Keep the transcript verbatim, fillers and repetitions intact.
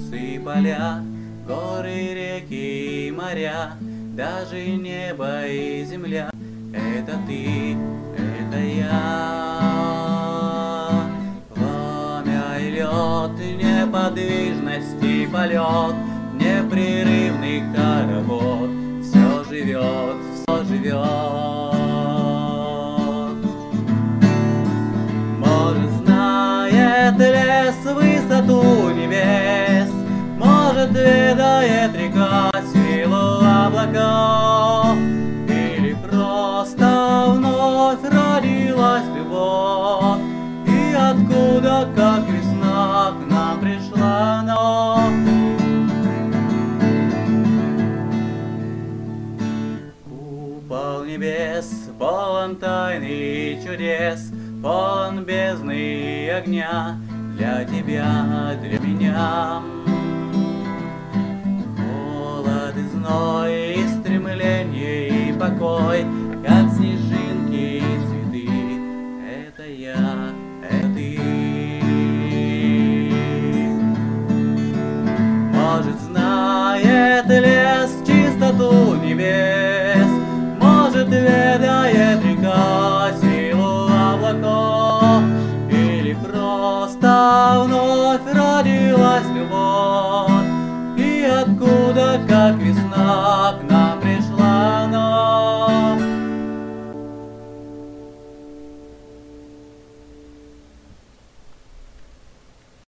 лесы, поля, горы, реки и моря, даже небо и земля. Это ты, это я. Пламя и лед, неподвижность и полет, непрерывный хоровод. Все живет, все живет. Может, знает лес высоту небес, может, ведает река силу облаков, или просто вновь родилась любовь, и откуда, как весна, к нам пришла ночь. Купол небес полон тайны и чудес, полон бездны и огня для тебя, для меня. Холод и зной, и стремление, и покой, как снежинки и цветы. Это я, это ты. Может, знает лес чистоту небес, может, ведает река силу облаков, или просто вновь родилась любовь, и откуда, как весна, к нам